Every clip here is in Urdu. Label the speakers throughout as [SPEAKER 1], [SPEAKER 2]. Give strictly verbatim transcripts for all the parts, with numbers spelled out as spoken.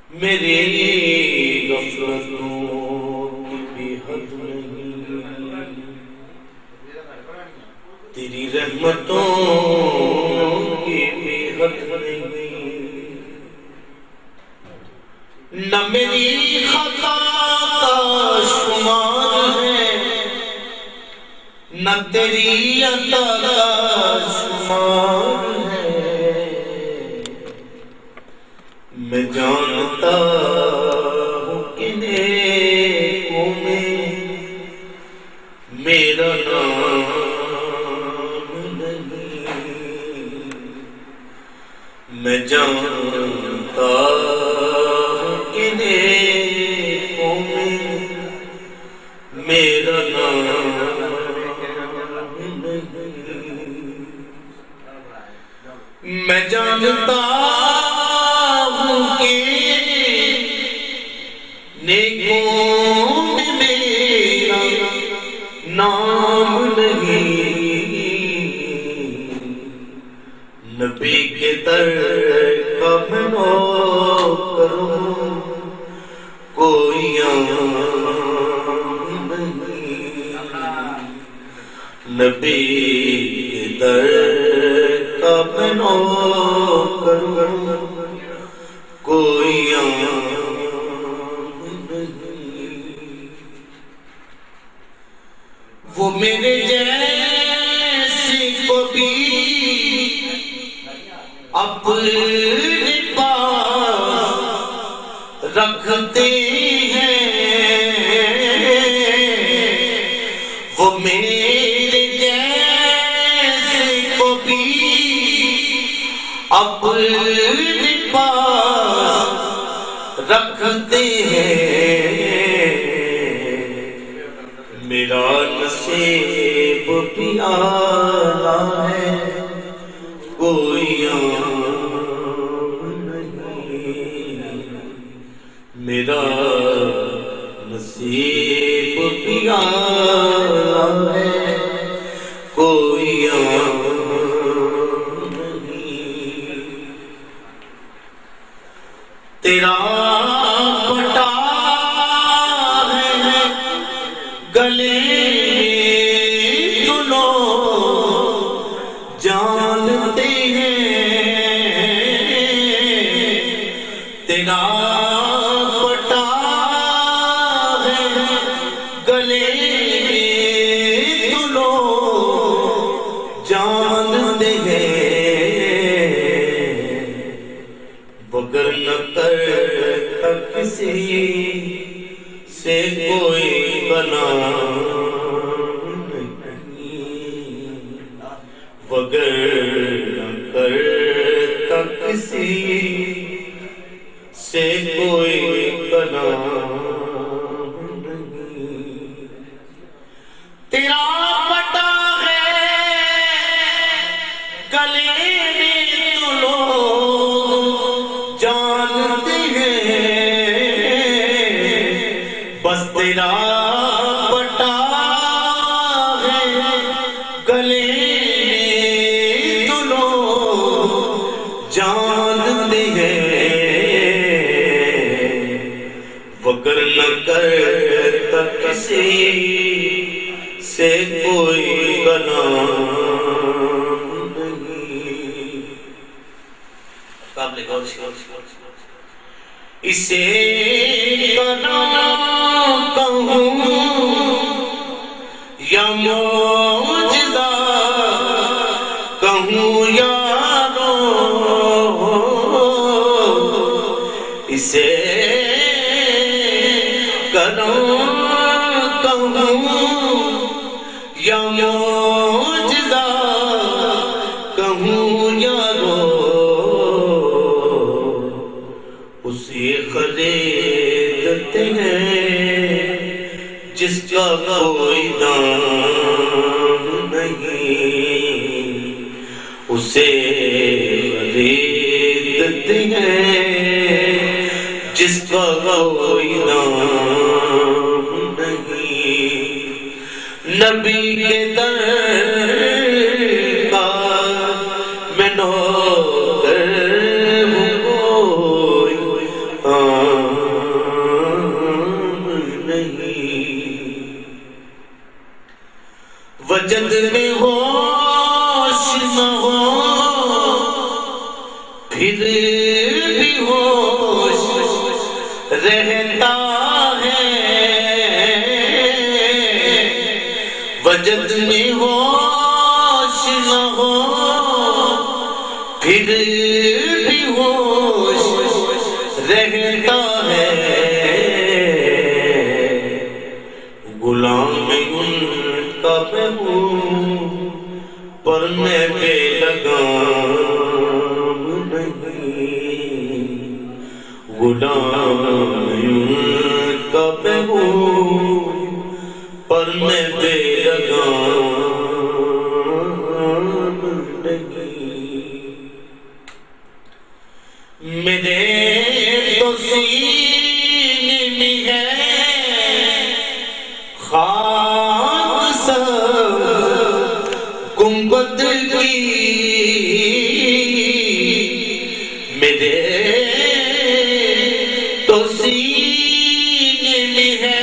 [SPEAKER 1] میری غفلتوں کی بھی حد نہیں، تیری رحمتوں کی بھی حد نہیں، نہ میری خطا کا شمار ہے نہ تیری عطا کا شمار ہے، میں جانتا ہوں کہ نیکوں میں میرا نام نہیں، میں جانتا ہوں کہ نیکوں میں میرا نام نہیں، میں جانتا نیکوں میں میرا نام نہیں، نبی کے در کا میں نوکر ہوں کوئی عام نہیں، نبی کے در کا میں نوکر ہوں کوئی عام وہ میرے جیسے کو بھی اپنے پاس رکھتے ہیں، وہ میرے جیسے کو بھی اپنے پاس رکھتے ہیں، میرا نصیب بھی اعلیٰ ہے کوئی عام نہیں، میرا نصیب بھی اعلیٰ ہے کوئی عام نہیں، تیرا پٹا ہے گلے تو لوگ جانتے ہیں، تیرا پٹا ہے گلے تو لوگ جانتے ہیں، بغیر نہ کرتا کسی سے کوئی بنا نہیں، بغیر نہ کرتا کسی سے کوئی بنا نہیں، تیرا پٹا ہے گلے میں تو لوگ جانتے ہیں، بس تیرا پٹا ہے گلے میں تو لوگ جانتے ہیں، وگر نہ کرتا کسی سے کوئی بنا نہیں، قابل غور اسے بنا کہوں یا معجزہ کہوں یارو، اسے کروں کہوں یا معجزہ کہوں یارو، اسے خریدتے ہیں جس کا کوئی دام نہیں، اسے خریدتے ہیں جس کا کوئی دام نہیں، نبی کے در کا میں نوکر ہوں کوئی عام رہتا ہے، وجد میں ہوش نہ ہو پھر بھی ہوش رہتا ہے، غلام ان کا میں ہوں پر میں بے لگام نہیں، غلام ان کا میں ہوں پر میں بے لگام نہیں، میرے تو سینے میں ہے خاک سا گنبد کی، میرے تو سینے میں ہے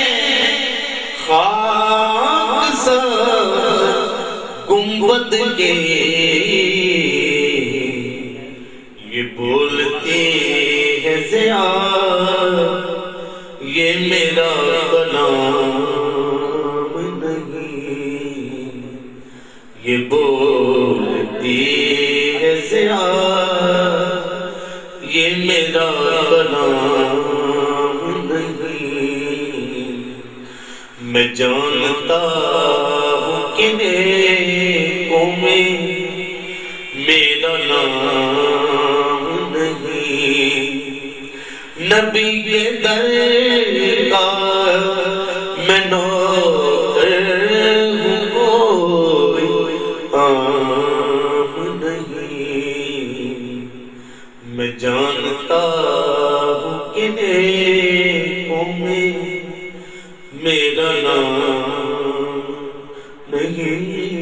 [SPEAKER 1] خاک سا گنبد کے، یہ بولتے ہیں ضیا یہ میرا کلام نہیں، یہ بولتی ہے ضیا یہ میرا کلام نہیں، میں جانتا ہوں کہ نیکوں میں میرا نام نہیں، نبی کے در کا میں نوکر ہوں کوئی عام نہیں، میں جانتا ہوں کہ نیکوں میں میرا نام نہیں۔